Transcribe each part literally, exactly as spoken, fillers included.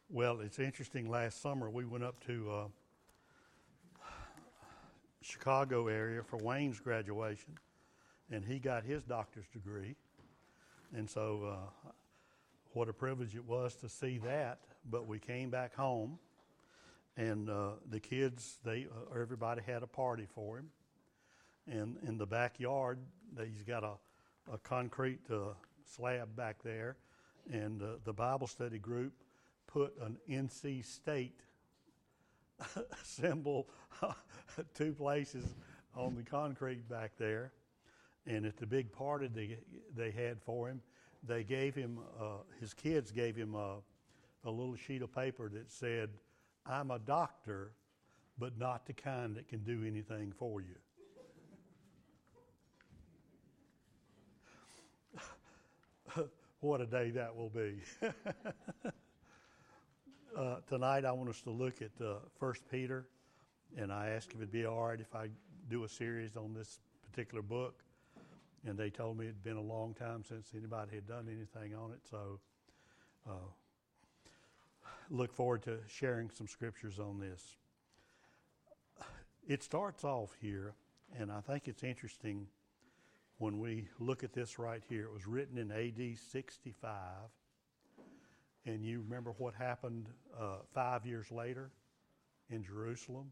Well, it's interesting. Last summer we went up to uh, Chicago area for Wayne's graduation, and he got his doctor's degree. And so, uh, what a privilege it was to see that. But we came back home, and uh, the kids, they uh, everybody had a party for him. And in the backyard, he's got a, a concrete uh, slab back there, and uh, the Bible study group put an N C State symbol two places on the concrete back there. And at the big party they they had for him, they gave him uh, his kids gave him a, a little sheet of paper that said, "I'm a doctor, but not the kind that can do anything for you." What a day that will be. uh, tonight I want us to look at uh, First Peter, and I asked if it'd be all right if I do a series on this particular book, and they told me it'd been a long time since anybody had done anything on it, so uh, look forward to sharing some scriptures on this. It starts off here, and I think it's interesting when we look at this right here. It was written in A D sixty-five, and you remember what happened uh, five years later in Jerusalem?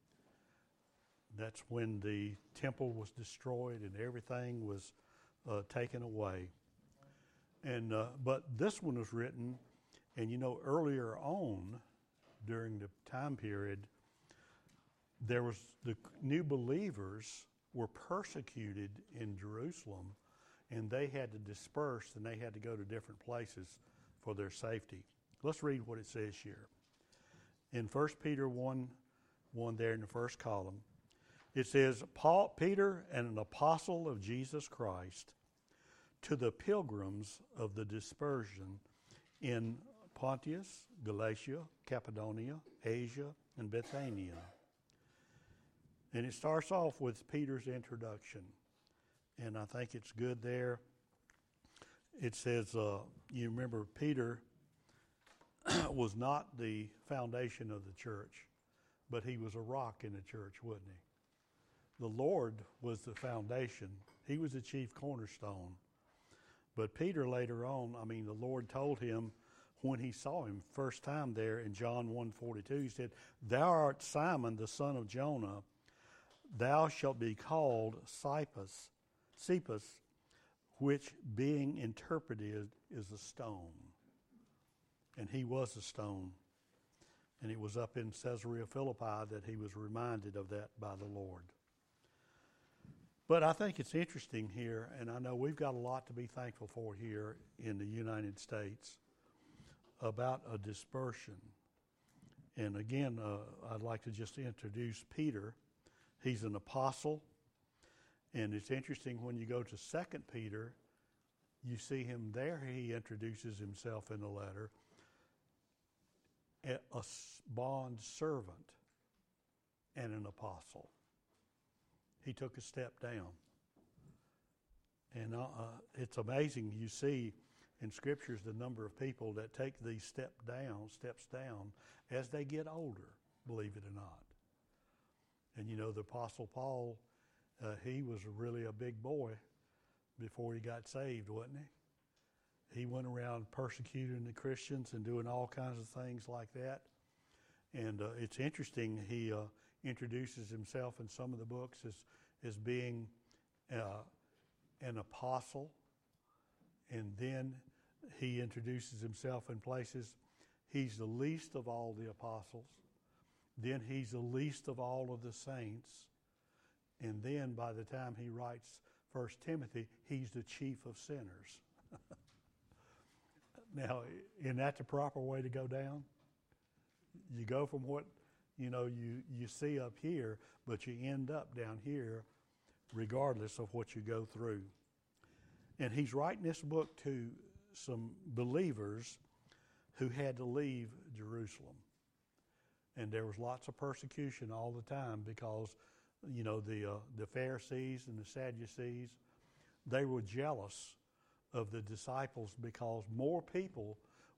That's when the temple was destroyed and everything was uh, taken away. And uh, but this one was written, and you know, earlier on during the time period, there was the new believers were persecuted in Jerusalem, and they had to disperse, and they had to go to different places for their safety. Let's read what it says here. In First Peter one, one there in the first column, it says, Paul, Peter, an apostle of Jesus Christ, to the pilgrims of the dispersion in Pontus, Galatia, Cappadocia, Asia, and Bithynia. And it starts off with Peter's introduction. And I think it's good there. It says, uh, you remember Peter was not the foundation of the church, but he was a rock in the church, wasn't he? The Lord was the foundation. He was the chief cornerstone. But Peter later on, I mean, the Lord told him when he saw him first time there in John one forty-two, he said, "Thou art Simon, the son of Jonah. Thou shalt be called Cephas, Cephas, which being interpreted is a stone." And he was a stone. And it was up in Caesarea Philippi that he was reminded of that by the Lord. But I think it's interesting here, and I know we've got a lot to be thankful for here in the United States about a dispersion. And again, uh, I'd like to just introduce Peter. He's an apostle, and it's interesting when you go to Second Peter, you see him there. He introduces himself in the letter, a bond servant and an apostle. He took a step down. And uh, it's amazing, you see in scriptures the number of people that take these step down, steps down as they get older, believe it or not. And you know, the Apostle Paul, uh, he was really a big boy before he got saved, wasn't he? He went around persecuting the Christians and doing all kinds of things like that. And uh, it's interesting, he uh, introduces himself in some of the books as, as being uh, an apostle. And then he introduces himself in places, he's the least of all the apostles. Then he's the least of all of the saints. And then by the time he writes First Timothy, he's the chief of sinners. Now, isn't that the proper way to go down? You go from what, you know, you, you see up here, but you end up down here regardless of what you go through. And he's writing this book to some believers who had to leave Jerusalem. And there was lots of persecution all the time because, you know, the uh, the Pharisees and the Sadducees, they were jealous of the disciples because more people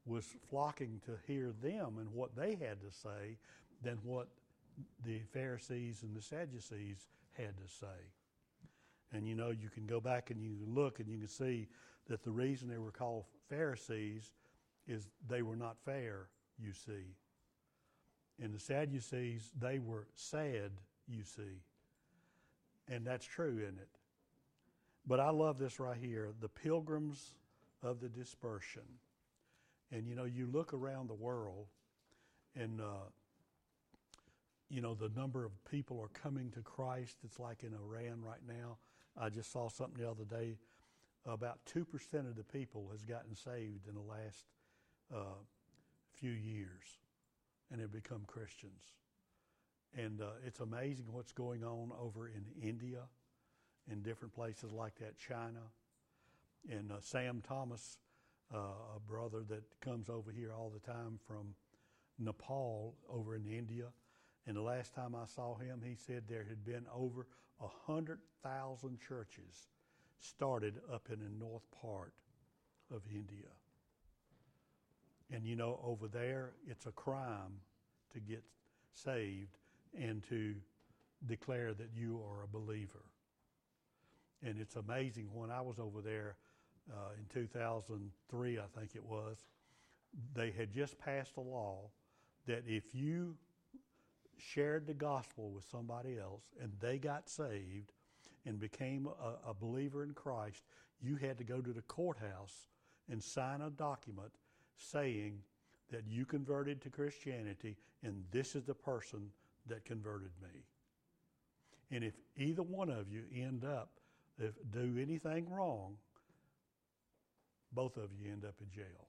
was flocking to hear them and what they had to say than what the Pharisees and the Sadducees had to say. And you know, you can go back and you can look and you can see that the reason they were called Pharisees is they were not fair, you see. And the Sadducees, they were sad, you see. And that's true, isn't it? But I love this right here, the pilgrims of the dispersion. And you know, you look around the world and, uh, you know, the number of people are coming to Christ. It's like in Iran right now. I just saw something the other day. About two percent of the people has gotten saved in the last uh, few years, and have become Christians. And uh, it's amazing what's going on over in India, in different places like that, China. And uh, Sam Thomas, uh, a brother that comes over here all the time from Nepal over in India. And the last time I saw him, he said there had been over one hundred thousand churches started up in the north part of India. And you know, over there, it's a crime to get saved and to declare that you are a believer. And it's amazing, when I was over there uh, in two thousand three, I think it was, they had just passed a law that if you shared the gospel with somebody else and they got saved and became a, a believer in Christ, you had to go to the courthouse and sign a document saying that you converted to Christianity and this is the person that converted me. And if either one of you end up, if do anything wrong, both of you end up in jail.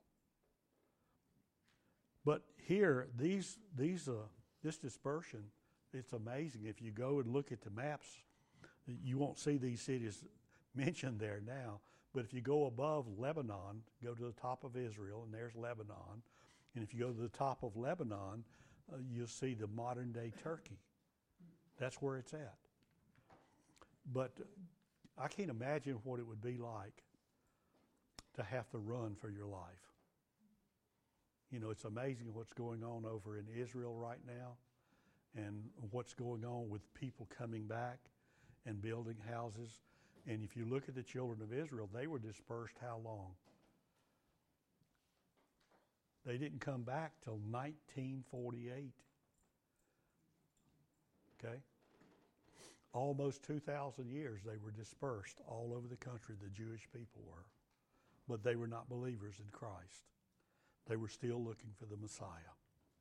But here, these these uh, this dispersion, it's amazing. If you go and look at the maps, you won't see these cities mentioned there now. But if you go above Lebanon, go to the top of Israel, and there's Lebanon. And if you go to the top of Lebanon, uh, you'll see the modern-day Turkey. That's where it's at. But I can't imagine what it would be like to have to run for your life. You know, it's amazing what's going on over in Israel right now and what's going on with people coming back and building houses. And if you look at the children of Israel, they were dispersed how long? They didn't come back till nineteen forty-eight. Okay? Almost two thousand years they were dispersed all over the country, the Jewish people were. But they were not believers in Christ. They were still looking for the Messiah.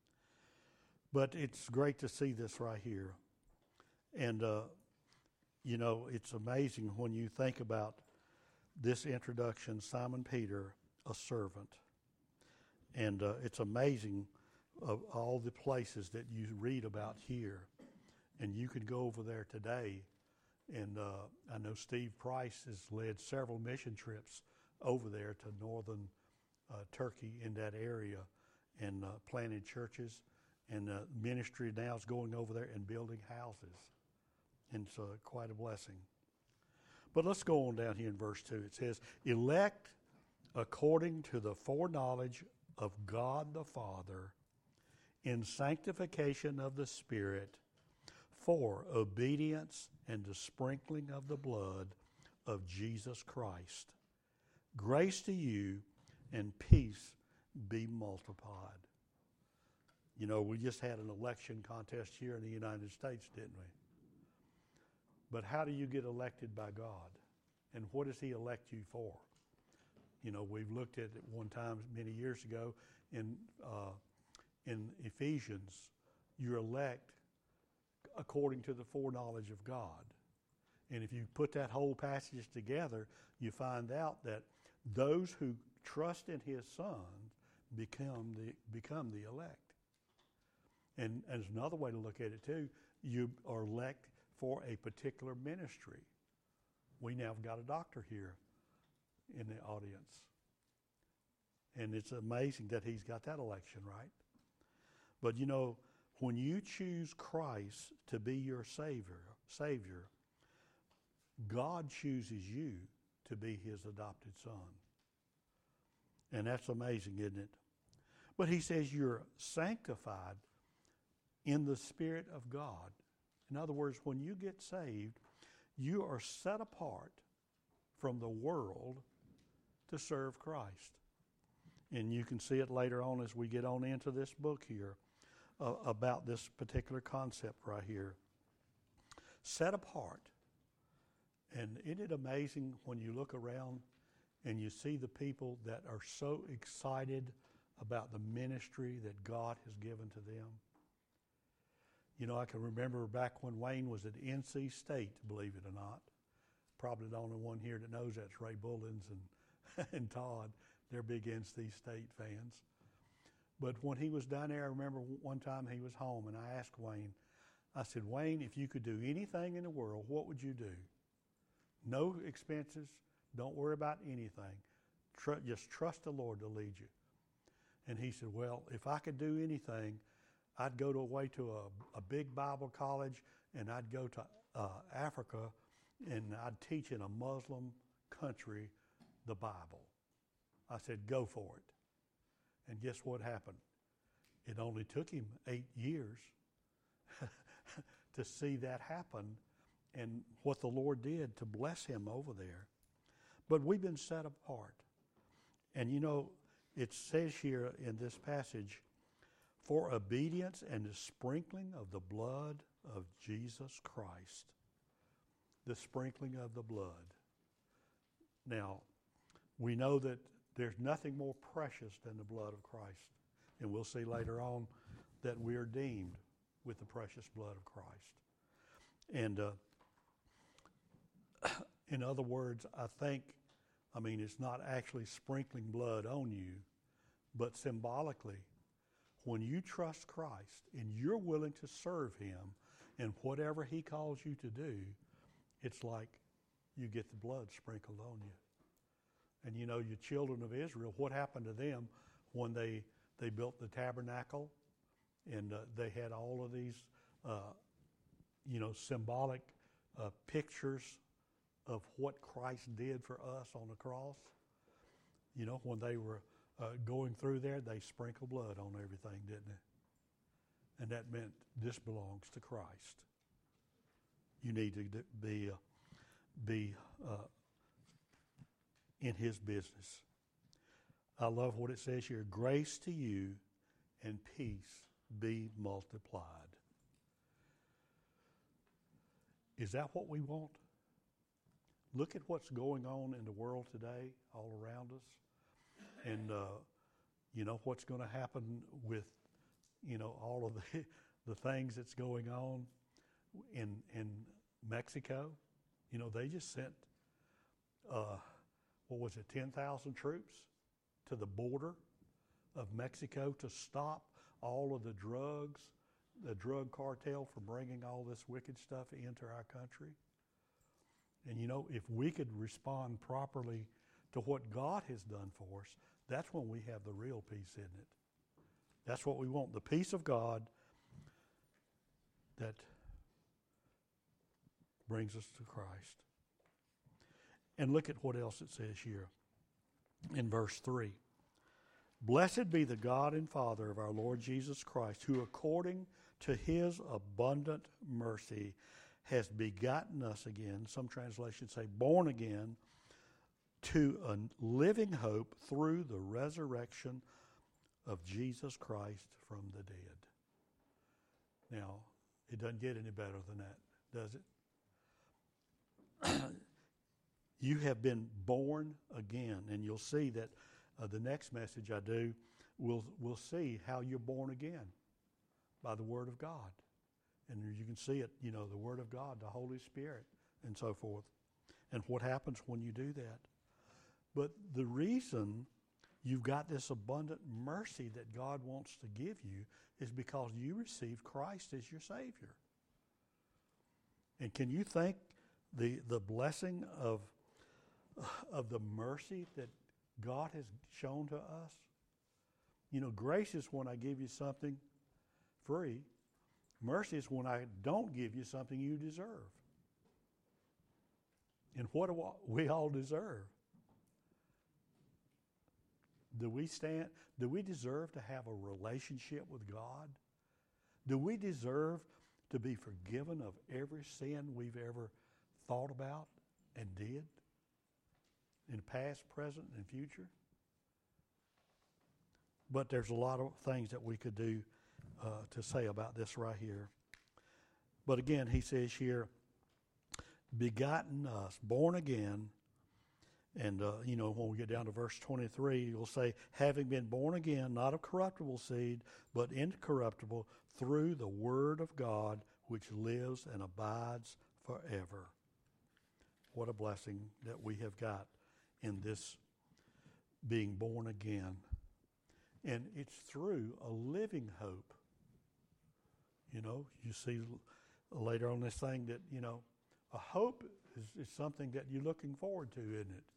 But it's great to see this right here. And, uh, you know, it's amazing when you think about this introduction, Simon Peter, a servant. And uh, it's amazing of all the places that you read about here. And you could go over there today. And uh, I know Steve Price has led several mission trips over there to northern uh, Turkey in that area and uh, planted churches. And uh, ministry now is going over there and building houses. And it's uh, quite a blessing. But let's go on down here in verse two. It says, elect according to the foreknowledge of God the Father in sanctification of the Spirit for obedience and the sprinkling of the blood of Jesus Christ. Grace to you and peace be multiplied. You know, we just had an election contest here in the United States, didn't we? But how do you get elected by God? And what does he elect you for? You know, we've looked at it one time many years ago in uh, in Ephesians. You're elect according to the foreknowledge of God. And if you put that whole passage together, you find out that those who trust in his Son become the become the elect. And, and there's another way to look at it too. You are elect for a particular ministry. We now have got a doctor here in the audience. And it's amazing that he's got that election, right? But you know, when you choose Christ to be your Savior, Savior, God chooses you to be his adopted son. And that's amazing, isn't it? But he says you're sanctified in the Spirit of God. In other words, when you get saved, you are set apart from the world to serve Christ. And you can see it later on as we get on into this book here uh, about this particular concept right here. Set apart. And isn't it amazing when you look around and you see the people that are so excited about the ministry that God has given to them? You know, I can remember back when Wayne was at N C State, believe it or not. Probably the only one here that knows that's Ray Bullins and, and Todd. They're big N C State fans. But when he was down there, I remember one time he was home, and I asked Wayne, I said, Wayne, if you could do anything in the world, what would you do? No expenses. Don't worry about anything. Tr- just trust the Lord to lead you. And he said, well, if I could do anything, I'd go to away to a, a big Bible college, and I'd go to uh, Africa, and I'd teach in a Muslim country the Bible. I said, go for it. And guess what happened? It only took him eight years to see that happen and what the Lord did to bless him over there. But we've been set apart. And you know, it says here in this passage, for obedience and the sprinkling of the blood of Jesus Christ. The sprinkling of the blood. Now, we know that there's nothing more precious than the blood of Christ. And we'll see later on that we are deemed with the precious blood of Christ. And uh, in other words, I think, I mean, it's not actually sprinkling blood on you, but symbolically, when you trust Christ and you're willing to serve him in whatever he calls you to do, it's like you get the blood sprinkled on you. And you know, your children of Israel, what happened to them when they they built the tabernacle and uh, they had all of these, uh, you know, symbolic uh, pictures of what Christ did for us on the cross. You know, when they were uh, going through there, they sprinkled blood on everything, didn't they? And that meant this belongs to Christ. You need to be uh, be uh, in his business. I love what it says here. Grace to you and peace be multiplied. Is that what we want? Look at what's going on in the world today, all around us. And, uh, you know, what's going to happen with, you know, all of the, the things that's going on in, in Mexico. You know, they just sent, uh, what was it, ten thousand troops to the border of Mexico to stop all of the drugs, the drug cartel from bringing all this wicked stuff into our country. And you know, if we could respond properly to what God has done for us, that's when we have the real peace, isn't it? That's what we want, the peace of God that brings us to Christ. And look at what else it says here in verse three. Blessed be the God and Father of our Lord Jesus Christ, who according to his abundant mercy has begotten us again, some translations say born again, to a living hope through the resurrection of Jesus Christ from the dead. Now, it doesn't get any better than that, does it? You have been born again, and you'll see that uh, the next message I do, we'll, we'll see how you're born again by the Word of God. And you can see it, you know, the Word of God, the Holy Spirit, and so forth, and what happens when you do that. But the reason you've got this abundant mercy that God wants to give you is because you received Christ as your Savior. And can you think the the blessing of of the mercy that God has shown to us? You know, grace is when I give you something free. Mercy is when I don't give you something you deserve. And what do we all deserve? Do we stand, do we deserve to have a relationship with God? Do we deserve to be forgiven of every sin we've ever thought about and did in the past, present, and future? But there's a lot of things that we could do uh, to say about this right here. But again, he says here, begotten us, born again. And, uh, you know, when we get down to verse twenty-three, you'll say, having been born again, not of corruptible seed, but incorruptible, through the word of God, which lives and abides forever. What a blessing that we have got in this being born again. And it's through a living hope. You know, you see later on this thing that, you know, a hope is, is something that you're looking forward to, isn't it?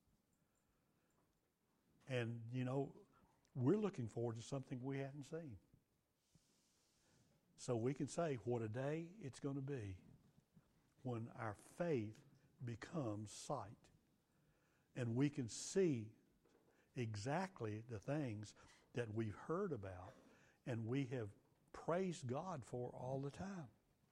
And, you know, we're looking forward to something we hadn't seen. So we can say what a day it's going to be when our faith becomes sight. And we can see exactly the things that we've heard about and we have praised God for all the time.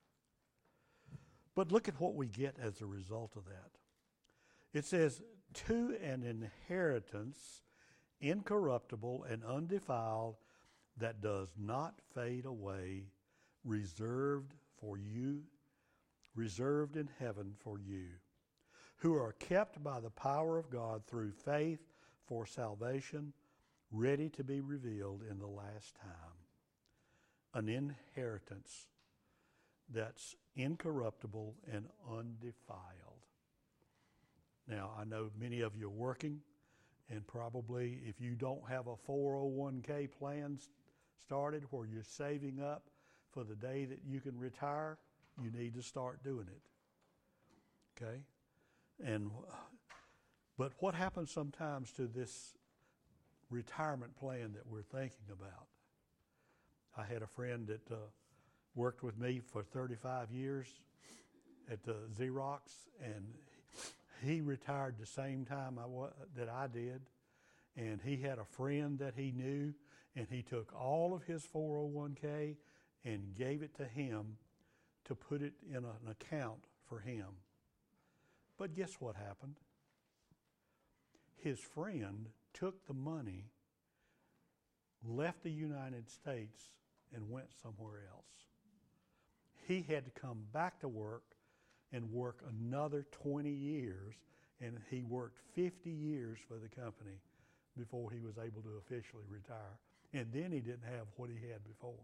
But look at what we get as a result of that. It says, to an inheritance incorruptible and undefiled, that does not fade away, reserved for you, reserved in heaven for you, who are kept by the power of God through faith for salvation, ready to be revealed in the last time. An inheritance that's incorruptible and undefiled. Now, I know many of you are working, and probably if you don't have a four oh one k plan started where you're saving up for the day that you can retire, you need to start doing it. Okay? And but what happens sometimes to this retirement plan that we're thinking about? I had a friend that uh, worked with me for thirty-five years at the Xerox, and he retired the same time I wa- that I did, and he had a friend that he knew, and he took all of his four oh one k and gave it to him to put it in an account for him. But guess what happened? His friend took the money, left the United States, and went somewhere else. He had to come back to work and work another twenty years, and he worked fifty years for the company before he was able to officially retire. And then he didn't have what he had before.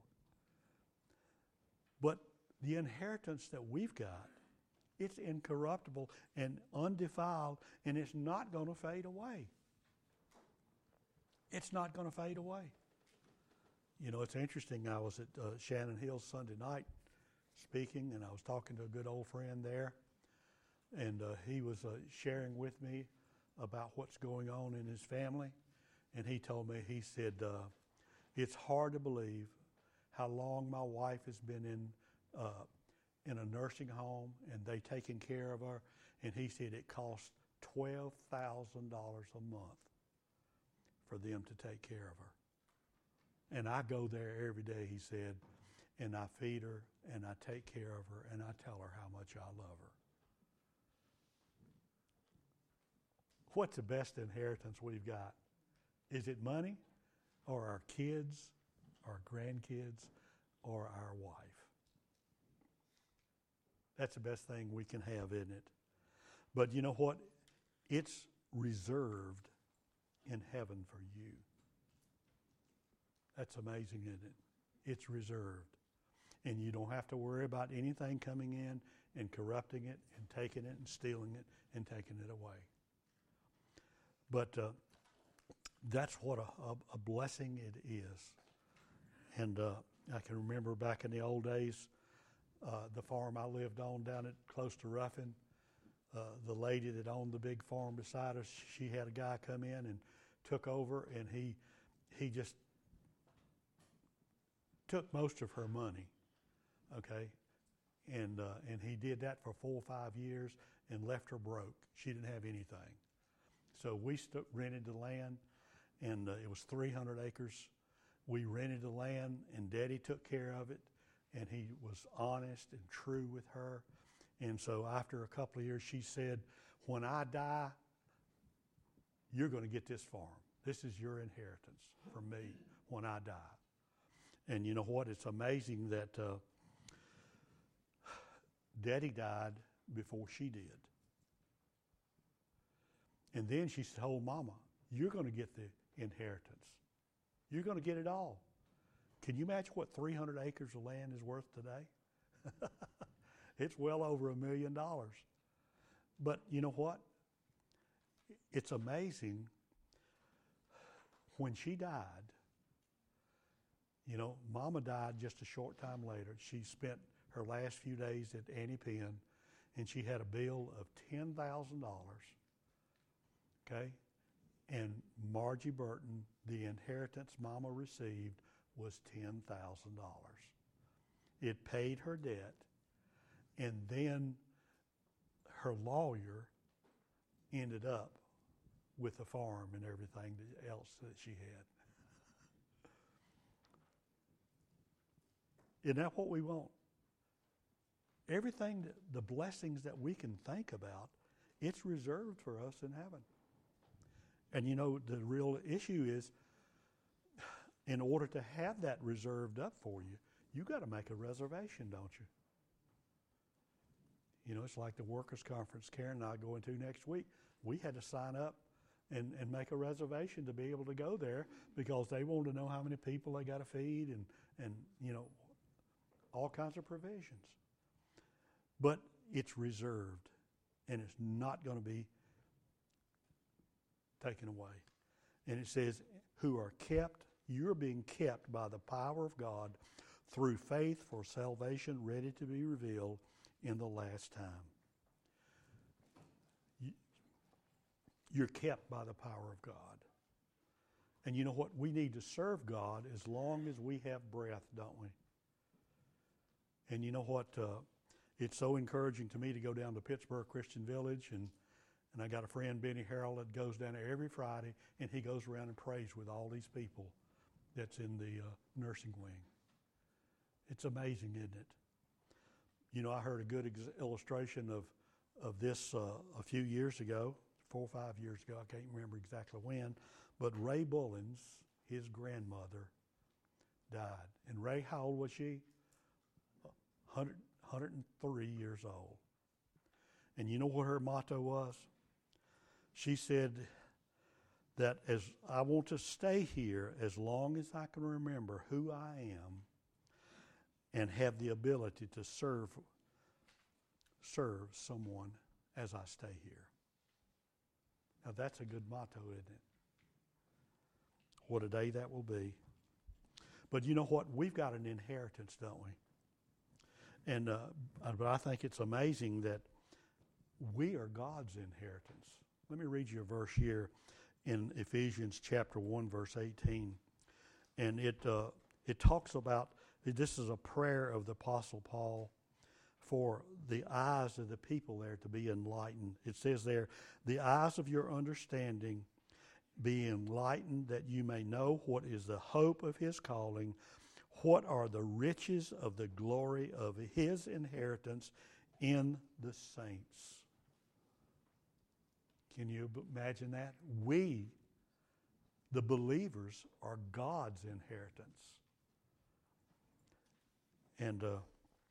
But the inheritance that we've got, it's incorruptible and undefiled, and it's not going to fade away. It's not going to fade away. You know, it's interesting. I was at uh, Shannon Hills Sunday night speaking, and I was talking to a good old friend there, and uh, he was uh, sharing with me about what's going on in his family, and he told me, he said, uh, it's hard to believe how long my wife has been in uh, in a nursing home, and they taking care of her, and he said it costs twelve thousand dollars a month for them to take care of her. And I go there every day, he said, and I feed her, and I take care of her, and I tell her how much I love her. What's the best inheritance we've got? Is it money, or our kids, our grandkids, or our wife? That's the best thing we can have, isn't it? But you know what? It's reserved in heaven for you. That's amazing, isn't it? It's reserved. And you don't have to worry about anything coming in and corrupting it and taking it and stealing it and taking it away. But uh, that's what a, a, a blessing it is. And uh, I can remember back in the old days, uh, the farm I lived on down at close to Ruffin, uh, the lady that owned the big farm beside us, she had a guy come in and took over, and he he just took most of her money, okay? And uh, and he did that for four or five years and left her broke. She didn't have anything. So we st- rented the land, and uh, it was three hundred acres. We rented the land, and Daddy took care of it, and he was honest and true with her. And so after a couple of years, she said, when I die, you're going to get this farm. This is your inheritance for me when I die. And you know what? It's amazing that uh, Daddy died before she did. And then she told Mama, you're going to get the inheritance. You're going to get it all. Can you imagine what three hundred acres of land is worth today? It's well over a million dollars. But you know what? It's amazing. When she died, you know, Mama died just a short time later. She spent her last few days at Annie Penn, and she had a bill of ten thousand dollars. Okay? And Margie Burton, the inheritance Mama received was ten thousand dollars. It paid her debt, and then her lawyer ended up with the farm and everything else that she had. Isn't that what we want? Everything, that, the blessings that we can think about, it's reserved for us in heaven. And you know, the real issue is, in order to have that reserved up for you, you got to make a reservation, don't you? You know, it's like the workers' conference Karen and I are going to next week. We had to sign up and, and make a reservation to be able to go there because they wanted to know how many people they got to feed and, and, you know, all kinds of provisions. But it's reserved, and it's not going to be taken away. And it says, who are kept, you're being kept by the power of God through faith for salvation ready to be revealed in the last time. You're kept by the power of God. And you know what? We need to serve God as long as we have breath, don't we? And you know what? Uh, it's so encouraging to me to go down to Pittsburgh Christian Village, and, and I got a friend, Benny Harrell, that goes down there every Friday, and he goes around and prays with all these people that's in the uh, nursing wing. It's amazing, isn't it? You know, I heard a good ex- illustration of, of this uh, a few years ago, four or five years ago, I can't remember exactly when, but Ray Bullins, his grandmother, died. And Ray, how old was she? one hundred, one hundred three years old. And you know what her motto was? She said that as I want to stay here as long as I can remember who I am and have the ability to serve serve someone as I stay here. Now that's a good motto, isn't it? What a day that will be. But you know what? We've got an inheritance, don't we? And uh, but I think it's amazing that we are God's inheritance. Let me read you a verse here in Ephesians chapter one, verse eighteen. And it uh, it talks about, this is a prayer of the Apostle Paul for the eyes of the people there to be enlightened. It says there, the eyes of your understanding be enlightened, that you may know what is the hope of his calling, what are the riches of the glory of his inheritance in the saints. Can you imagine that? We, the believers, are God's inheritance. And uh,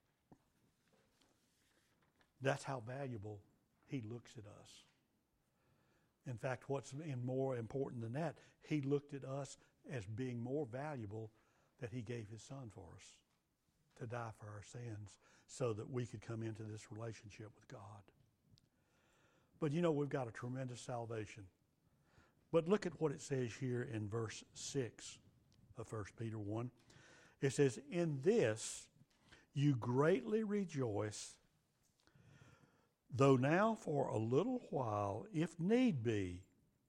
that's how valuable he looks at us. In fact, what's more important than that, he looked at us as being more valuable that he gave his son for us to die for our sins so that we could come into this relationship with God. But you know, we've got a tremendous salvation. But look at what it says here in verse six of First Peter one. It says, in this you greatly rejoice, though now for a little while, if need be,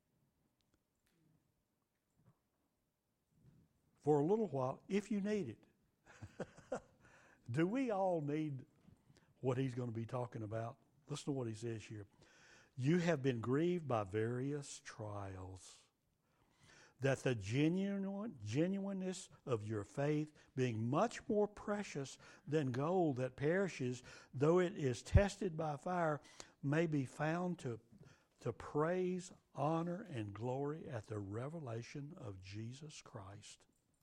for a little while, if you need it. Do we all need what he's going to be talking about? Listen to what he says here. You have been grieved by various trials, that the genuine, genuineness of your faith, being much more precious than gold that perishes, though it is tested by fire, may be found to, to praise, honor, and glory at the revelation of Jesus Christ.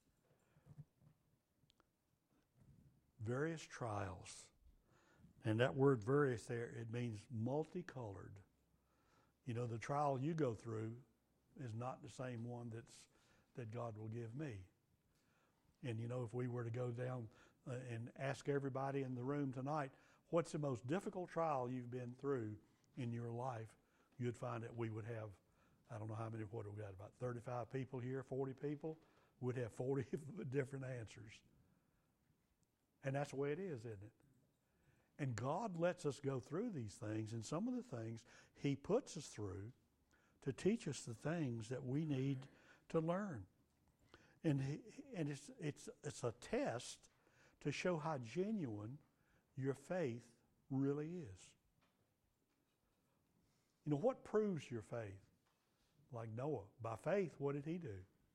Various trials. And that word various there, it means multicolored. You know, the trial you go through is not the same one that's that God will give me. And you know, if we were to go down uh, and ask everybody in the room tonight, what's the most difficult trial you've been through in your life, you'd find that we would have, I don't know how many, what have we got, about thirty-five people here, forty people, would have forty different answers. And that's the way it is, isn't it? And God lets us go through these things, and some of the things He puts us through to teach us the things that we need to learn. And he, and it's it's it's a test to show how genuine your faith really is. You know, what proves your faith? Like Noah, by faith, what did he do?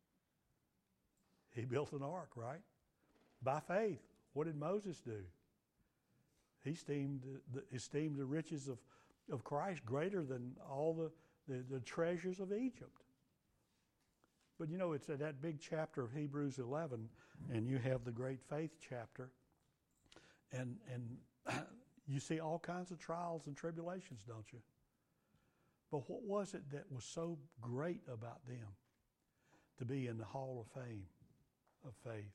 He built an ark, right? By faith, what did Moses do? He esteemed the, esteemed the riches of, of Christ greater than all the, the, the treasures of Egypt. But you know, it's at that big chapter of Hebrews eleven, and you have the great faith chapter, and and you see all kinds of trials and tribulations, don't you? But what was it that was so great about them to be in the Hall of Fame of faith?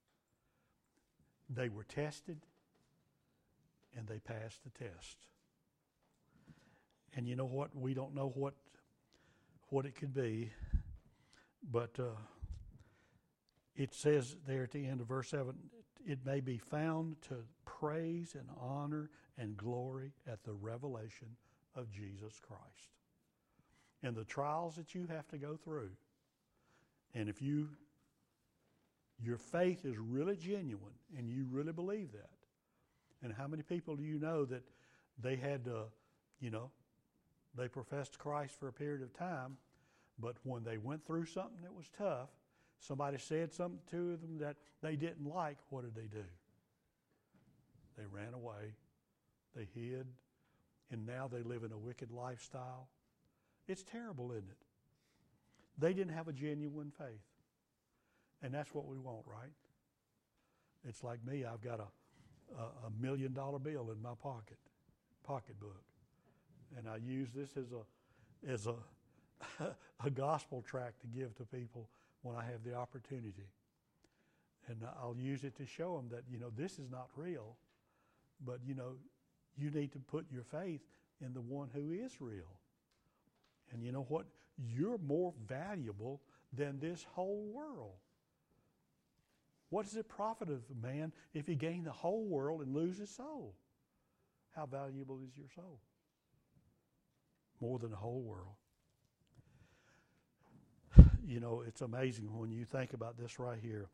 They were tested, and they passed the test. And you know what? We don't know what what it could be, but uh, it says there at the end of verse seven, it may be found to praise and honor and glory at the revelation of Jesus Christ. And the trials that you have to go through, and if you your faith is really genuine and you really believe that, and how many people do you know that they had to, you know, they professed Christ for a period of time, but when they went through something that was tough, somebody said something to them that they didn't like, what did they do? They ran away, they hid, and now they live in a wicked lifestyle. It's terrible, isn't it? They didn't have a genuine faith. And that's what we want, right? It's like me, I've got a, a, a million dollar bill in my pocket, pocketbook. And I use this as a as a a gospel tract to give to people when I have the opportunity. And I'll use it to show them that, you know, this is not real, but, you know, you need to put your faith in the one who is real. And you know what? You're more valuable than this whole world. What does it profit of a man if he gain the whole world and lose his soul? How valuable is your soul? More than the whole world. You know, it's amazing when you think about this right here.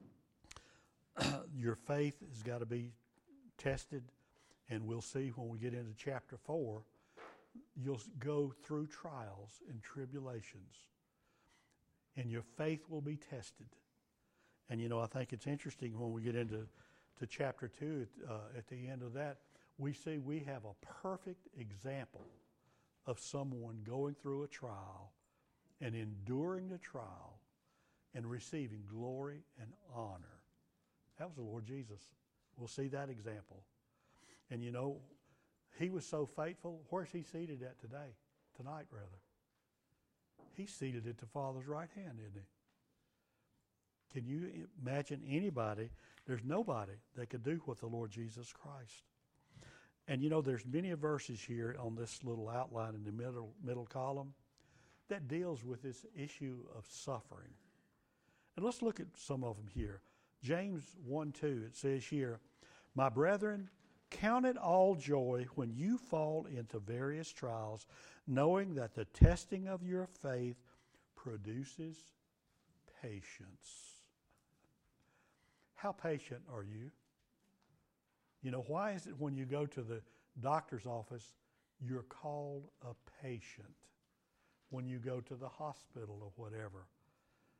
Your faith has got to be tested, and we'll see when we get into chapter four, you'll go through trials and tribulations, and your faith will be tested. And, you know, I think it's interesting when we get into to chapter two, uh, at the end of that, we see we have a perfect example of someone going through a trial and enduring the trial and receiving glory and honor. That was the Lord Jesus. We'll see that example. And, you know, he was so faithful. Where's he seated at today? Tonight, rather. He's seated at the Father's right hand, isn't he? Can you imagine anybody? There's nobody that could do what the Lord Jesus Christ. And you know, there's many verses here on this little outline in the middle middle column that deals with this issue of suffering. And let's look at some of them here. James one two, it says here, "My brethren, count it all joy when you fall into various trials, knowing that the testing of your faith produces patience." How patient are you? You know, why is it when you go to the doctor's office, you're called a patient? When you go to the hospital or whatever.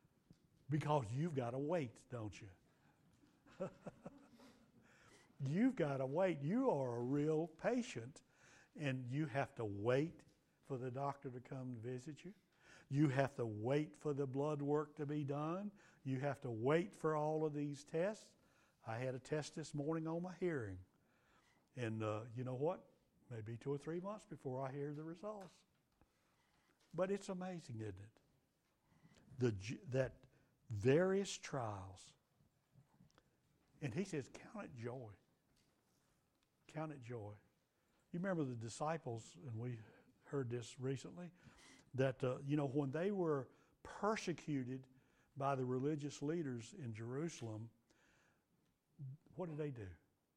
Because you've got to wait, don't you? You've got to wait. You are a real patient, and you have to wait for the doctor to come visit you. You have to wait for the blood work to be done. You have to wait for all of these tests. I had a test this morning on my hearing. And uh, you know what? Maybe two or three months before I hear the results. But it's amazing, isn't it? The, that various trials. And he says, count it joy. Count it joy. You remember the disciples, and we heard this recently, that, uh, you know, when they were persecuted by the religious leaders in Jerusalem, what did they do?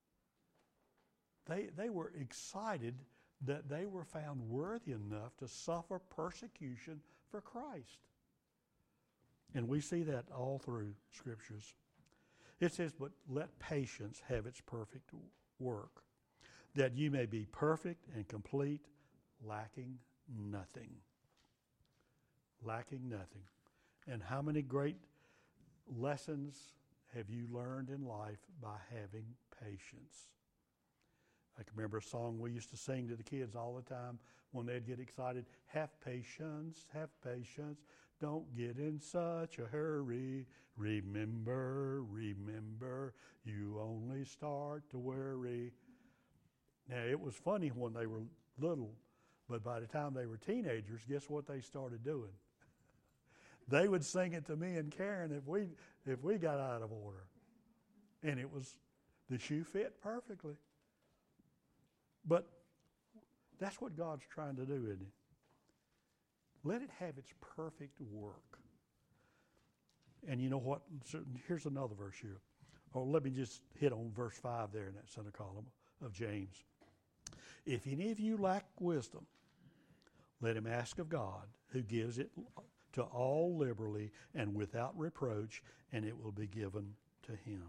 They, they were excited that they were found worthy enough to suffer persecution for Christ. And we see that all through Scriptures. It says, but let patience have its perfect work, that you may be perfect and complete, lacking nothing. Lacking nothing. And how many great lessons have you learned in life by having patience? I can remember a song we used to sing to the kids all the time when they'd get excited. Have patience, have patience. Don't get in such a hurry. Remember, remember, you only start to worry. Now, it was funny when they were little, but by the time they were teenagers, guess what they started doing? They would sing it to me and Karen if we if we got out of order. And it was, the shoe fit perfectly. But that's what God's trying to do, isn't it? Let it have its perfect work. And you know what? So here's another verse here. Oh, let me just hit on verse five there in that center column of James. If any of you lack wisdom, let him ask of God, who gives it to all liberally and without reproach, and it will be given to him.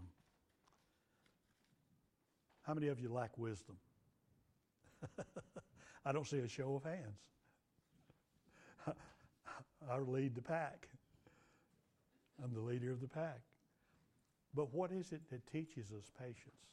How many of you lack wisdom? I don't see a show of hands. I lead the pack. I'm the leader of the pack. But what is it that teaches us patience?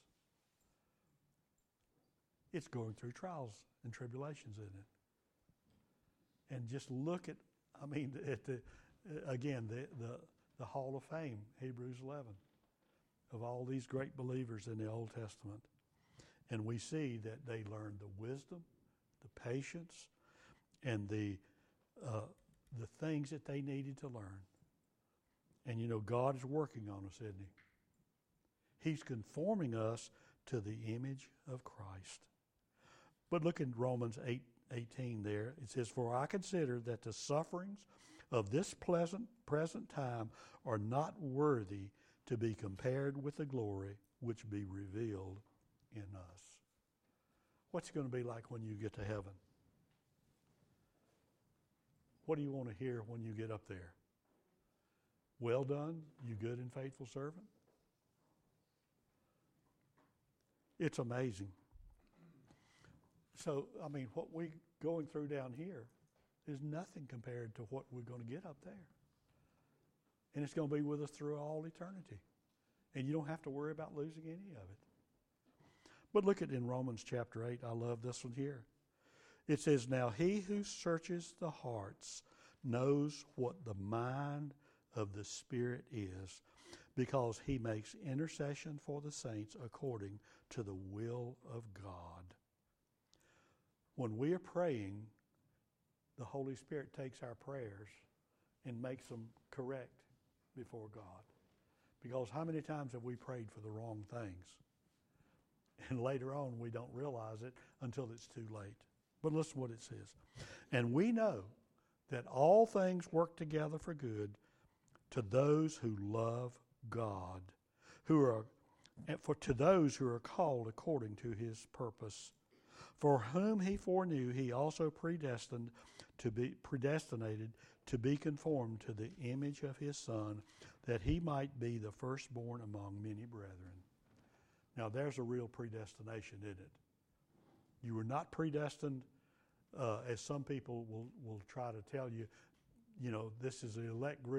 It's going through trials and tribulations, isn't it? And just look at, I mean, at the, again, the, the, the Hall of Fame, Hebrews eleven, of all these great believers in the Old Testament. And we see that they learned the wisdom, the patience, and the uh, the things that they needed to learn. And you know, God is working on us, isn't he? He's conforming us to the image of Christ. But look in Romans eight eighteen there. It says, for I consider that the sufferings of this pleasant present time are not worthy to be compared with the glory which be revealed in us. What's it going to be like when you get to heaven? What do you want to hear when you get up there? Well done, you good and faithful servant. It's amazing. So, I mean, what we're going through down here is nothing compared to what we're going to get up there. And it's going to be with us through all eternity. And you don't have to worry about losing any of it. But look at in Romans chapter eight, I love this one here. It says, now he who searches the hearts knows what the mind of the Spirit is, because he makes intercession for the saints according to the will of God. When we are praying, the Holy Spirit takes our prayers and makes them correct before God. Because how many times have we prayed for the wrong things? And later on, we don't realize it until it's too late. But listen to what it says. And we know that all things work together for good to those who love God, who are for to those who are called according to his purpose. For whom he foreknew, he also predestined to be predestinated to be conformed to the image of his Son, that he might be the firstborn among many brethren. Now there's a real predestination, isn't it? You were not predestined, uh, as some people will, will try to tell you, you know, this is the elect group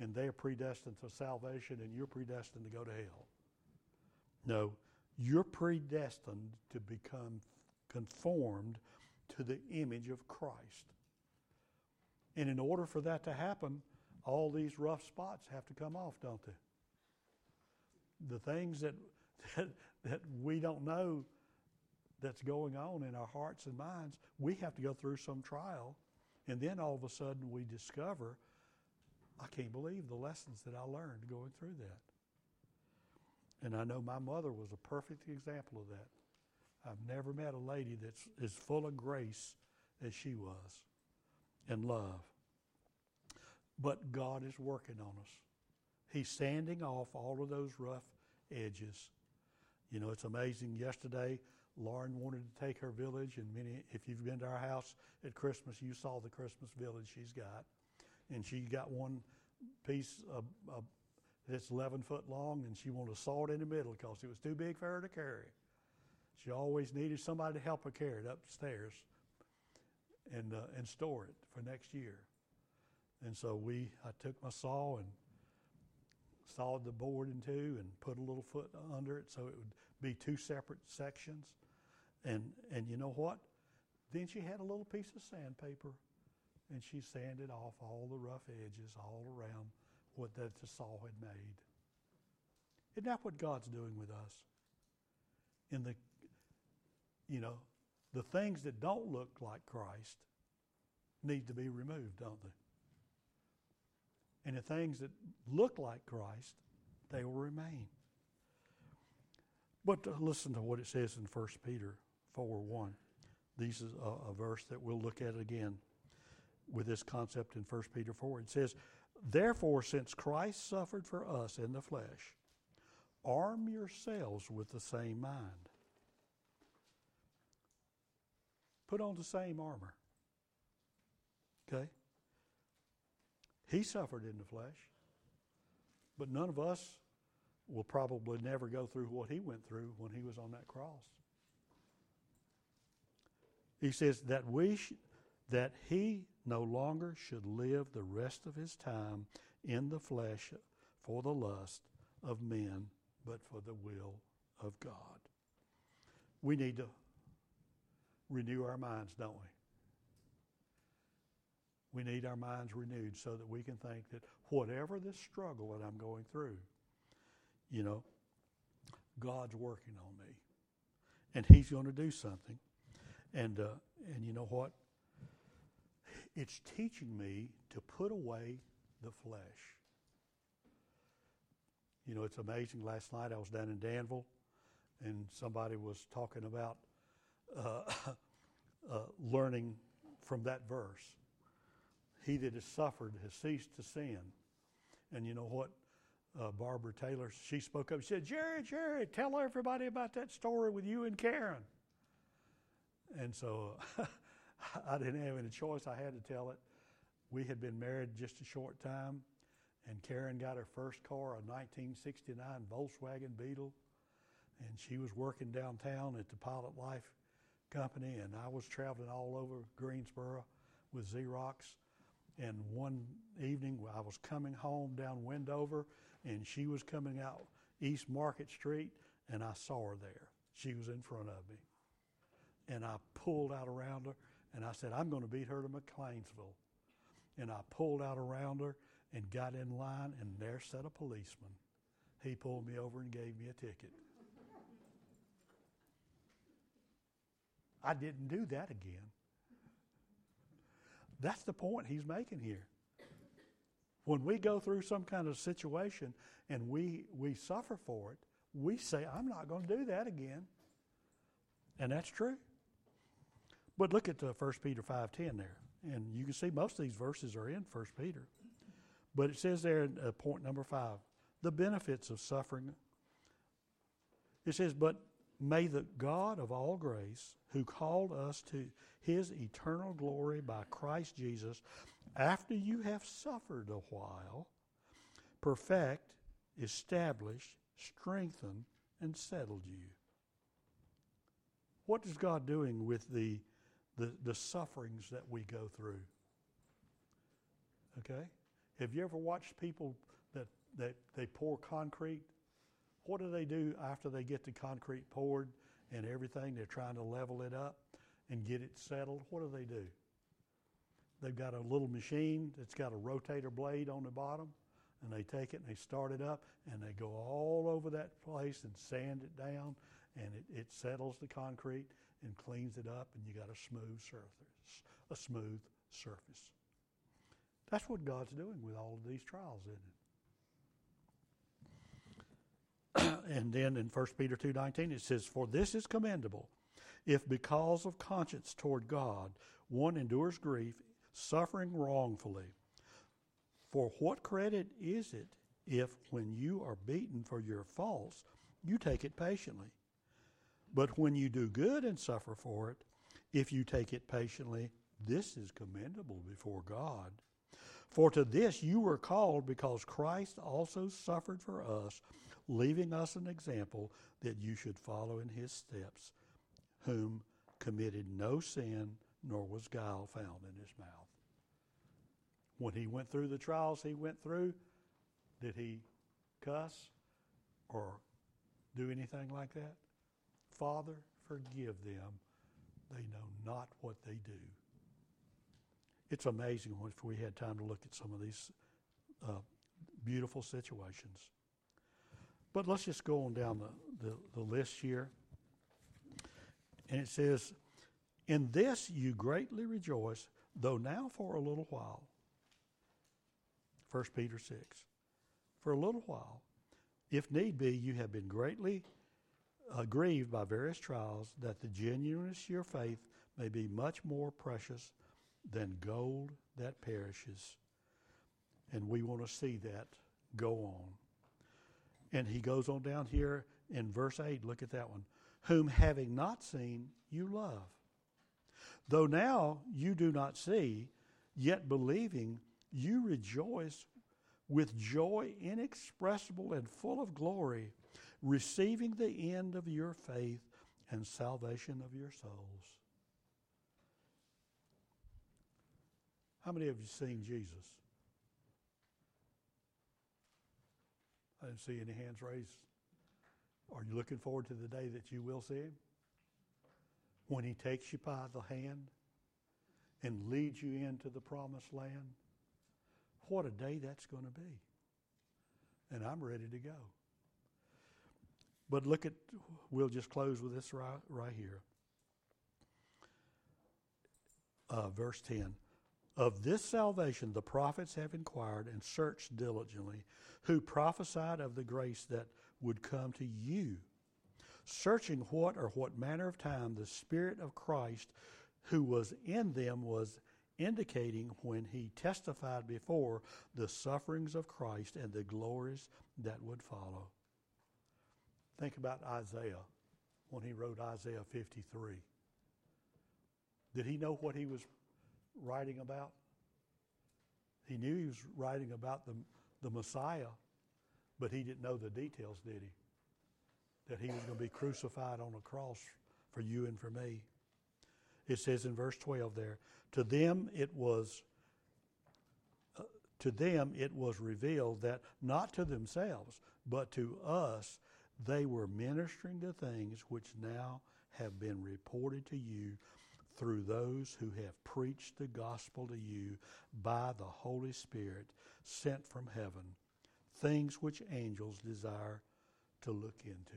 and they are predestined to salvation and you're predestined to go to hell. No, you're predestined to become conformed to the image of Christ. And in order for that to happen, all these rough spots have to come off, don't they? The things that, that, that we don't know that's going on in our hearts and minds, we have to go through some trial. And then all of a sudden we discover, I can't believe the lessons that I learned going through that. And I know my mother was a perfect example of that. I've never met a lady that's as full of grace as she was and love. But God is working on us. He's sanding off all of those rough edges. You know, it's amazing. Yesterday, Lauren wanted to take her village, and many, if you've been to our house at Christmas, you saw the Christmas village she's got. And she got one piece of, of that's eleven foot long, and she wanted to saw it in the middle because it was too big for her to carry. She always needed somebody to help her carry it upstairs and uh, and store it for next year. And so we, I took my saw and sawed the board in two and put a little foot under it so it would be two separate sections. And and you know what? Then she had a little piece of sandpaper, and she sanded off all the rough edges all around what that the saw had made. Isn't that what God's doing with us? In the, you know, the things that don't look like Christ need to be removed, don't they? And the things that look like Christ, they will remain. But uh, listen to what it says in First Peter four one. This is a, a verse that we'll look at again with this concept in First Peter four. It says, "Therefore, since Christ suffered for us in the flesh, arm yourselves with the same mind." Put on the same armor. Okay? He suffered in the flesh, but none of us will probably never go through what he went through when he was on that cross. He says that we sh- that he no longer should live the rest of his time in the flesh for the lust of men, but for the will of God. We need to renew our minds, don't we? We need our minds renewed so that we can think that whatever this struggle that I'm going through, you know, God's working on me. And he's going to do something. And uh, and you know what? It's teaching me to put away the flesh. You know, it's amazing. Last night I was down in Danville, and somebody was talking about uh, uh, learning from that verse. He that has suffered has ceased to sin. And you know what? Uh, Barbara Taylor, she spoke up. She said, Jerry, Jerry, tell everybody about that story with you and Karen. And so I didn't have any choice. I had to tell it. We had been married just a short time, and Karen got her first car, a nineteen sixty-nine Volkswagen Beetle, and she was working downtown at the Pilot Life Company, and I was traveling all over Greensboro with Xerox. And one evening I was coming home down Wendover, and she was coming out East Market Street, and I saw her there. She was in front of me. And I pulled out around her, and I said, I'm going to beat her to McLeansville. And I pulled out around her and got in line, and there sat a policeman. He pulled me over and gave me a ticket. I didn't do that again. That's the point he's making here. When we go through some kind of situation and we we suffer for it, we say, I'm not going to do that again. And that's true. But look at uh, First Peter five ten there. And you can see most of these verses are in First Peter. But it says there in uh, point number five, the benefits of suffering. It says, but may the God of all grace, who called us to his eternal glory by Christ Jesus, after you have suffered a while, perfect, establish, strengthen, and settle you. What is God doing with the, the, the sufferings that we go through? Okay? Have you ever watched people that, that they pour concrete? What do they do after they get the concrete poured and everything? They're trying to level it up and get it settled. What do they do? They've got a little machine that's got a rotator blade on the bottom, and they take it and they start it up, and they go all over that place and sand it down, and it, it settles the concrete and cleans it up, and you got a smooth surface, a smooth surface. That's what God's doing with all of these trials, isn't it? And then in First Peter two nineteen it says, "For this is commendable, if because of conscience toward God one endures grief, suffering wrongfully. For what credit is it if, when you are beaten for your faults, you take it patiently? But when you do good and suffer for it, if you take it patiently, this is commendable before God. For to this you were called, because Christ also suffered for us, leaving us an example that you should follow in his steps, whom committed no sin, nor was guile found in his mouth." When he went through the trials he went through, did he cuss or do anything like that? "Father, forgive them. They know not what they do." It's amazing if we had time to look at some of these uh, beautiful situations. But let's just go on down the, the, the list here. And it says, "In this you greatly rejoice, though now for a little while." First Peter six. "For a little while, if need be, you have been greatly uh, grieved by various trials, that the genuineness of your faith may be much more precious than gold that perishes." And we want to see that go on. And he goes on down here in verse eight, look at that one. "Whom having not seen, you love. Though now you do not see, yet believing, you rejoice with joy inexpressible and full of glory, receiving the end of your faith and salvation of your souls." How many of you seen Jesus? I didn't see any hands raised. Are you looking forward to the day that you will see him? When he takes you by the hand and leads you into the promised land? What a day that's going to be. And I'm ready to go. But look at, we'll just close with this right, right here. Uh, verse ten. "Of this salvation the prophets have inquired and searched diligently, who prophesied of the grace that would come to you, searching what or what manner of time the Spirit of Christ who was in them was indicating when he testified before the sufferings of Christ and the glories that would follow." Think about Isaiah when he wrote Isaiah fifty-three. Did he know what he was writing about? He knew he was writing about the, the Messiah, but he didn't know the details, did he? That he was going to be crucified on a cross for you and for me. It says in verse twelve there, to them it was uh, to them it was revealed that not to themselves, but to us they were ministering the things which now have been reported to you through those who have preached the gospel to you by the Holy Spirit sent from heaven, things which angels desire to look into.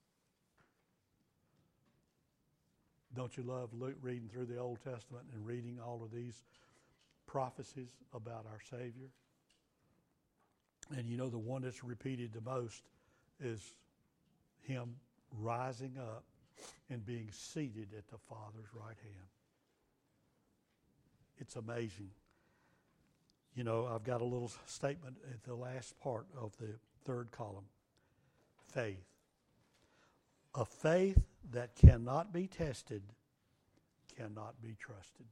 Don't you love look, reading through the Old Testament and reading all of these prophecies about our Savior? And you know, the one that's repeated the most is him rising up and being seated at the Father's right hand. It's amazing. You know, I've got a little statement at the last part of the third column. Faith. A faith that cannot be tested cannot be trusted.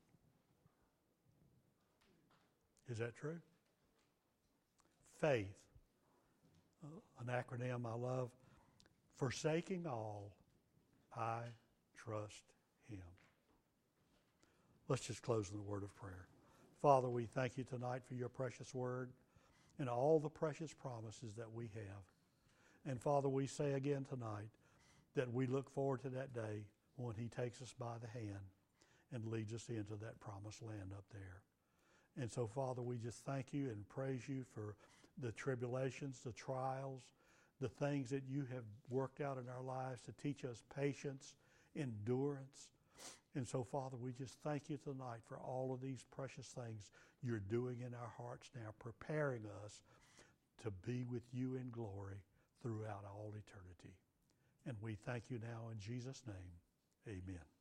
Is that true? Faith. Uh, an acronym I love. Forsaking all, I trust him. Let's just close in the word of prayer. Father, we thank you tonight for your precious word. and all the precious promises that we have. And Father, we say again tonight that we look forward to that day when He takes us by the hand and leads us into that promised land up there. And so, Father, we just thank you and praise you for the tribulations, the trials, the things that you have worked out in our lives to teach us patience, endurance. And so, Father, we just thank you tonight for all of these precious things you're doing in our hearts now, preparing us to be with you in glory throughout all eternity. And we thank you now in Jesus' name. Amen.